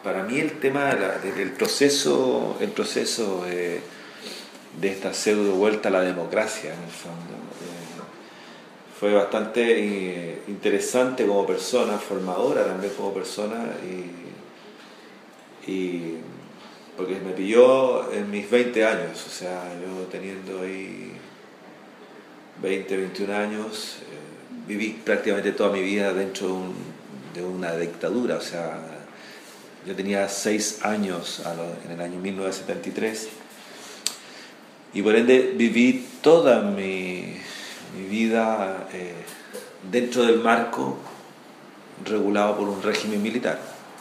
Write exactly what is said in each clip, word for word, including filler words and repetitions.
para mí el tema del proceso, el proceso de, de esta pseudo vuelta a la democracia, en el fondo, eh, fue bastante eh, interesante como persona, formadora también como persona, y, y porque me pilló en mis veinte años, o sea, yo teniendo ahí veinte, veintiún años, eh, viví prácticamente toda mi vida dentro de, un, de una dictadura, o sea, yo tenía seis años a lo, en el año mil novecientos setenta y tres, y por ende viví toda mi, mi vida eh, dentro del marco regulado por un régimen militar.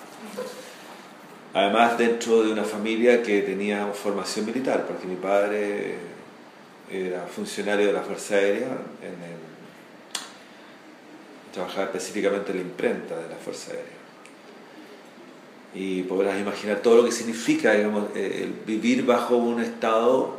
Además, dentro de una familia que tenía formación militar, porque mi padre era funcionario de la Fuerza Aérea, en el, trabajaba específicamente en la imprenta de la Fuerza Aérea. Y podrás imaginar todo lo que significa, digamos, el vivir bajo un Estado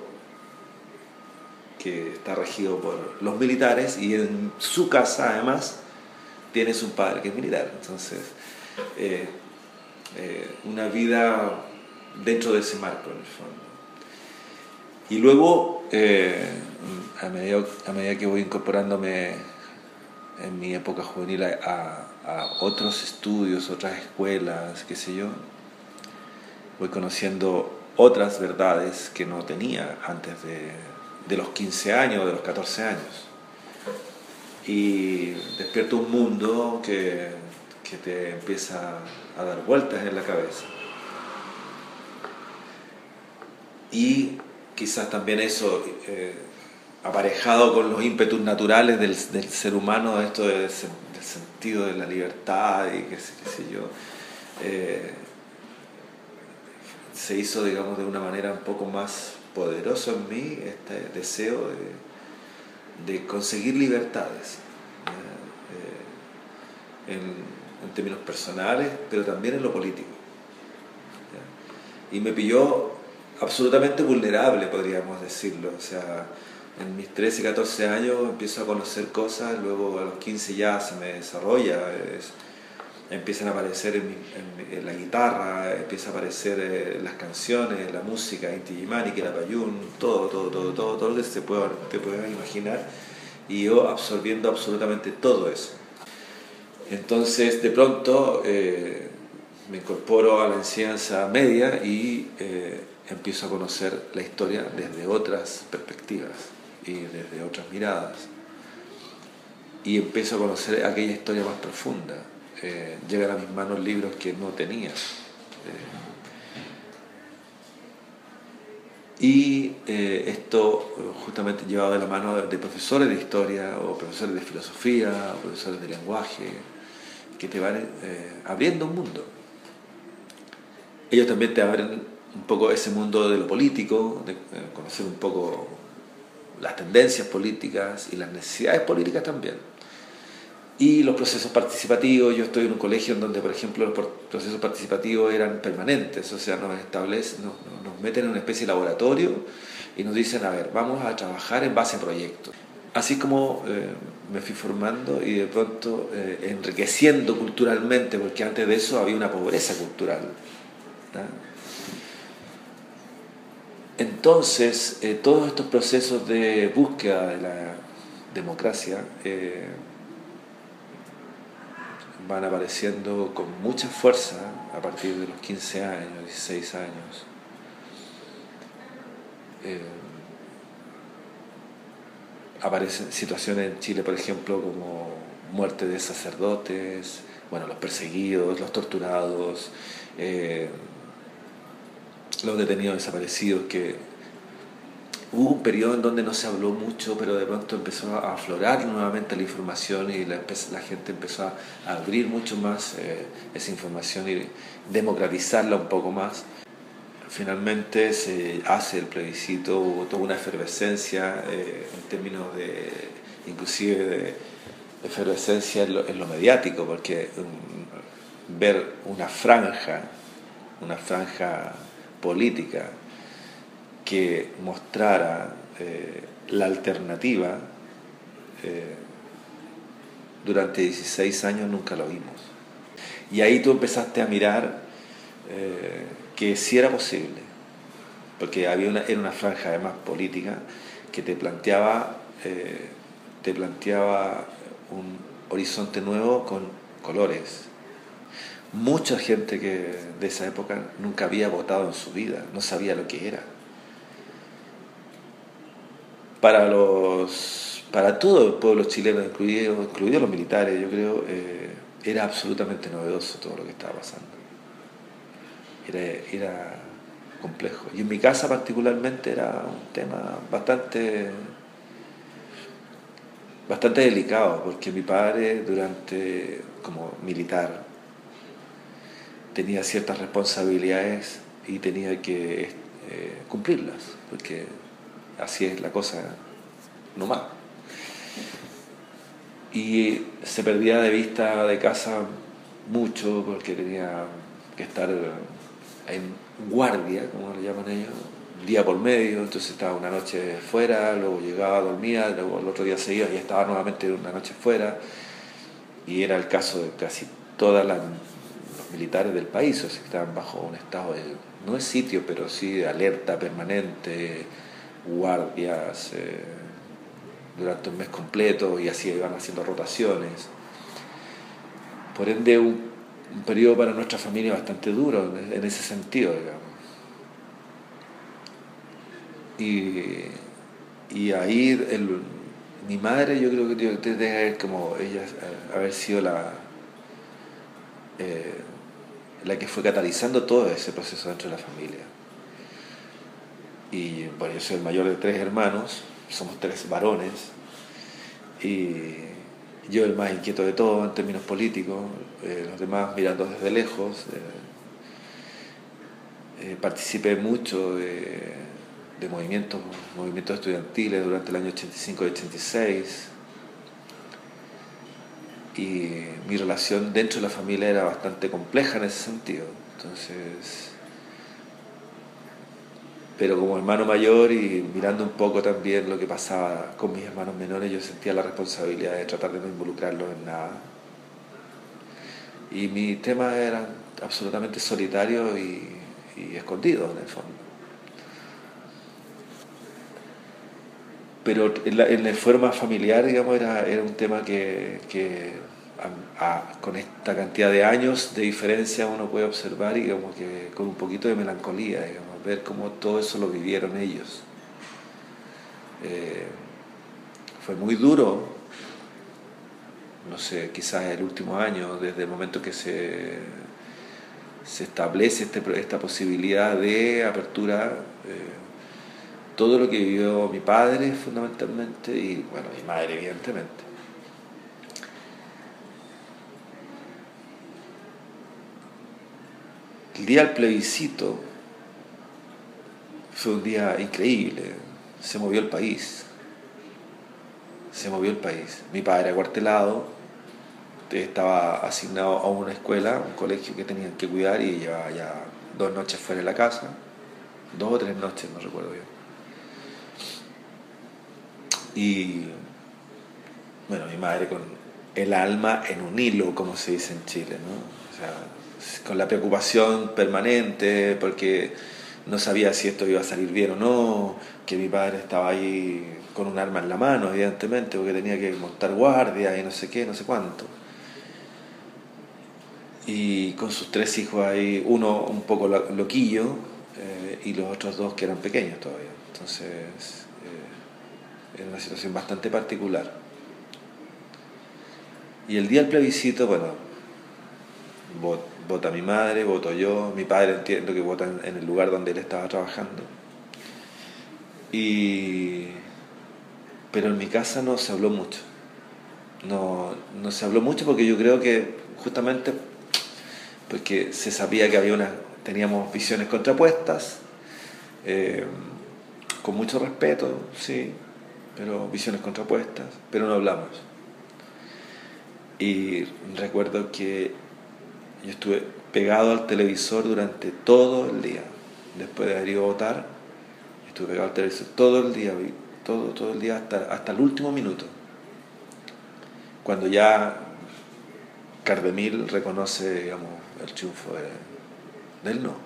que está regido por los militares, y en su casa además tienes un padre que es militar. Entonces, eh, eh, una vida dentro de ese marco, en el fondo. Y luego, eh, a, medida, a medida que voy incorporándome en mi época juvenil a, a otros estudios, otras escuelas, qué sé yo, voy conociendo otras verdades que no tenía antes de, de los quince años, de los catorce años. Y despierto un mundo que, que te empieza a dar vueltas en la cabeza. Y quizás también eso, eh, aparejado con los ímpetus naturales del, del ser humano, esto del, del sentido de la libertad y qué sé, qué sé yo, eh, se hizo, digamos, de una manera un poco más poderoso en mí este deseo de, de conseguir libertades, eh, en, en términos personales, pero también en lo político. ¿Ya? Y me pilló absolutamente vulnerable, podríamos decirlo. O sea, en mis trece, catorce años empiezo a conocer cosas, luego a los quince ya se me desarrolla, es, empiezan a aparecer en, mi, en, en la guitarra, empiezan a aparecer eh, las canciones, la música, Inti Illimani, Quilapayún, todo, todo, todo, todo, todo lo que se pueda, te puedas imaginar, y yo absorbiendo absolutamente todo eso. Entonces, de pronto, eh, me incorporo a la enseñanza media y eh, empiezo a conocer la historia desde otras perspectivas y desde otras miradas, y empiezo a conocer aquella historia más profunda. Eh, llegan a mis manos libros que no tenía, eh, y eh, esto justamente llevado de la mano de profesores de historia o profesores de filosofía o profesores de lenguaje que te van eh, abriendo un mundo. Ellos también te abren un poco ese mundo de lo político, de eh, conocer un poco las tendencias políticas y las necesidades políticas también. Y los procesos participativos. Yo estoy en un colegio en donde, por ejemplo, los procesos participativos eran permanentes, o sea, nos establecen, nos, nos meten en una especie de laboratorio y nos dicen, a ver, vamos a trabajar en base a proyectos. Así como eh, me fui formando y de pronto eh, enriqueciendo culturalmente, porque antes de eso había una pobreza cultural, ¿no? Entonces, eh, todos estos procesos de búsqueda de la democracia eh, van apareciendo con mucha fuerza a partir de los quince años, dieciséis años. Eh, aparecen situaciones en Chile, por ejemplo, como muerte de sacerdotes, bueno, los perseguidos, los torturados, eh, los detenidos desaparecidos, que hubo un periodo en donde no se habló mucho, pero de pronto empezó a aflorar nuevamente la información y la, la gente empezó a abrir mucho más eh, esa información y democratizarla un poco más. Finalmente se hace el plebiscito, hubo toda una efervescencia eh, en términos de, inclusive de efervescencia en lo, en lo mediático, porque um, ver una franja, una franja política que mostrara eh, la alternativa eh, durante dieciséis años nunca lo vimos. Y ahí tú empezaste a mirar eh, que sí era posible, porque había una, era una franja además política que te planteaba, eh, te planteaba un horizonte nuevo con colores. Mucha gente que de esa época nunca había votado en su vida, no sabía lo que era. Para los, para todo el pueblo chileno, incluidos incluido los militares, yo creo, eh, era absolutamente novedoso todo lo que estaba pasando. Era, era complejo. Y en mi casa particularmente era un tema bastante, bastante delicado, porque mi padre, durante, como militar, tenía ciertas responsabilidades y tenía que eh, cumplirlas, porque así es la cosa nomás. Y se perdía de vista de casa mucho porque tenía que estar en guardia, como le llaman ellos, día por medio, entonces estaba una noche fuera, luego llegaba, dormía, luego el otro día seguía y estaba nuevamente una noche fuera, y era el caso de casi todas las militares del país, o sea, que estaban bajo un estado de, no es sitio, pero sí de alerta permanente, guardias eh, durante un mes completo, y así iban haciendo rotaciones. Por ende, un, un periodo para nuestra familia bastante duro en, en ese sentido, digamos. Y, y ahí el, mi madre, yo creo que tiene que haber como ella haber sido la eh, la que fue catalizando todo ese proceso dentro de la familia. Y bueno, yo soy el mayor de tres hermanos, somos tres varones, y yo el más inquieto de todos en términos políticos, eh, los demás mirando desde lejos. Eh, eh, participé mucho de, de movimientos, movimientos estudiantiles durante el año ochenta y cinco y ochenta y seis, y mi relación dentro de la familia era bastante compleja en ese sentido. Entonces, pero como hermano mayor y mirando un poco también lo que pasaba con mis hermanos menores, yo sentía la responsabilidad de tratar de no involucrarlos en nada. Y mis temas eran absolutamente solitarios y, y escondidos en el fondo. Pero en, la, en el forma familiar, digamos, era, era un tema que, que a, a, con esta cantidad de años de diferencia uno puede observar, y digamos que con un poquito de melancolía, digamos, ver cómo todo eso lo vivieron ellos. Eh, fue muy duro, no sé, quizás el último año, desde el momento que se, se establece este, esta posibilidad de apertura. Eh, todo lo que vivió mi padre fundamentalmente, y bueno, mi madre evidentemente. El día del plebiscito fue un día increíble, se movió el país, se movió el país. Mi padre acuartelado, estaba asignado a una escuela, un colegio que tenían que cuidar, y llevaba ya dos noches fuera de la casa, dos o tres noches, no recuerdo bien. Y bueno, mi madre con el alma en un hilo, como se dice en Chile, ¿no? O sea, con la preocupación permanente, porque no sabía si esto iba a salir bien o no, que mi padre estaba ahí con un arma en la mano, evidentemente, porque tenía que montar guardia y no sé qué, no sé cuánto. Y con sus tres hijos ahí, uno un poco loquillo, eh, y los otros dos que eran pequeños todavía. Entonces, era una situación bastante particular. Y el día del plebiscito, bueno, vota mi madre, voto yo, mi padre entiendo que vota en el lugar donde él estaba trabajando. Y... pero en mi casa no se habló mucho. No, no se habló mucho porque yo creo que justamente porque se sabía que había una, teníamos visiones contrapuestas, eh, con mucho respeto, sí, pero visiones contrapuestas, pero no hablamos. Y recuerdo que yo estuve pegado al televisor durante todo el día, después de haber ido a votar, estuve pegado al televisor todo el día, todo, todo el día hasta, hasta el último minuto, cuando ya Cardemil reconoce, digamos, el triunfo de, del no.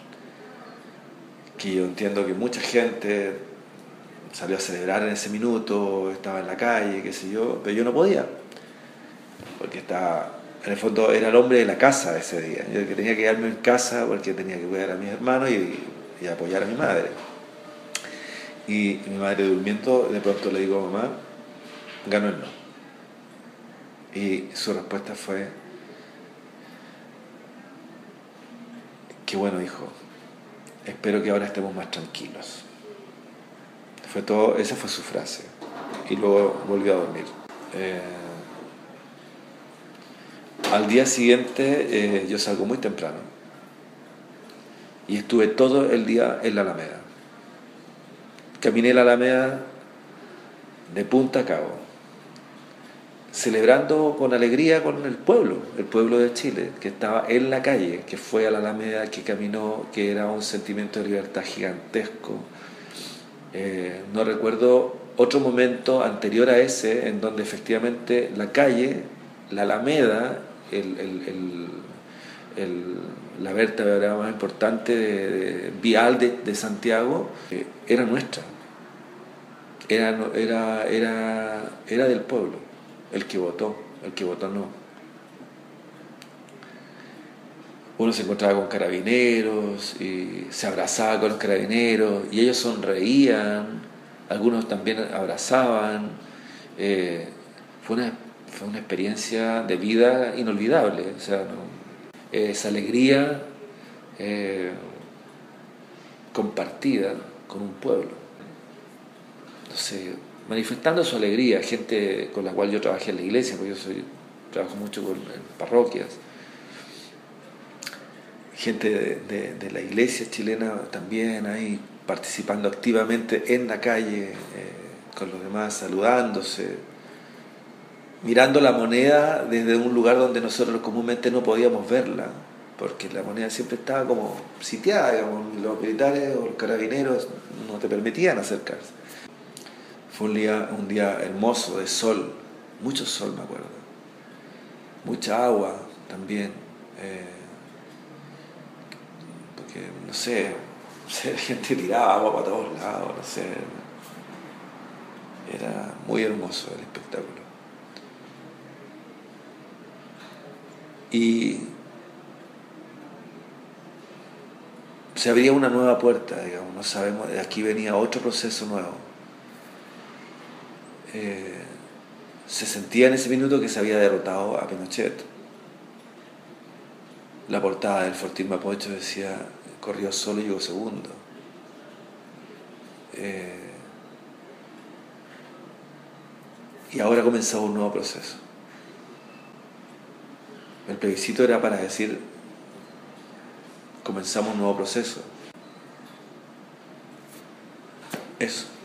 Que yo entiendo que mucha gente salió a celebrar en ese minuto, estaba en la calle, qué sé yo, pero yo no podía, porque estaba, en el fondo era el hombre de la casa ese día, yo que tenía que quedarme en casa porque tenía que cuidar a mis hermanos y, y apoyar a mi madre. Y mi madre durmiendo, de pronto le digo: mamá, ganó el no. Y su respuesta fue: qué bueno, hijo, espero que ahora estemos más tranquilos. Fue todo, esa fue su frase. Y luego volvió a dormir. Eh, al día siguiente eh, yo salgo muy temprano y estuve todo el día en la Alameda. Caminé la Alameda de punta a cabo, celebrando con alegría con el pueblo, el pueblo de Chile, que estaba en la calle, que fue a la Alameda, que caminó, que era un sentimiento de libertad gigantesco. Eh, no recuerdo otro momento anterior a ese en donde efectivamente la calle, la Alameda, el, el, el, el, la vértebra más importante de, de, vial de, de Santiago, eh, era nuestra, era, era, era, era del pueblo, el que votó, el que votó no. Uno se encontraba con carabineros y se abrazaba con los carabineros y ellos sonreían, algunos también abrazaban. Eh, fue, una, fue una experiencia de vida inolvidable, o sea, ¿no? Esa alegría eh, compartida con un pueblo. Entonces, manifestando su alegría, gente con la cual yo trabajé en la iglesia, porque yo soy, trabajo mucho con, en parroquias, gente de, de, de la iglesia chilena también ahí participando activamente en la calle, eh, con los demás, saludándose, mirando la moneda desde un lugar donde nosotros comúnmente no podíamos verla, porque la moneda siempre estaba como sitiada, digamos, los militares o los carabineros no te permitían acercarse. Fue un día, un día hermoso de sol, mucho sol me acuerdo, mucha agua también. Eh, que no sé, la gente tiraba agua para todos lados, no sé, era muy hermoso el espectáculo. Y se abría una nueva puerta, digamos, no sabemos, de aquí venía otro proceso nuevo. Eh, se sentía en ese minuto que se había derrotado a Pinochet. La portada del Fortín Mapocho decía: corrió solo y llegó segundo. Eh, y ahora comenzaba un nuevo proceso. El plebiscito era para decir: comenzamos un nuevo proceso. Eso.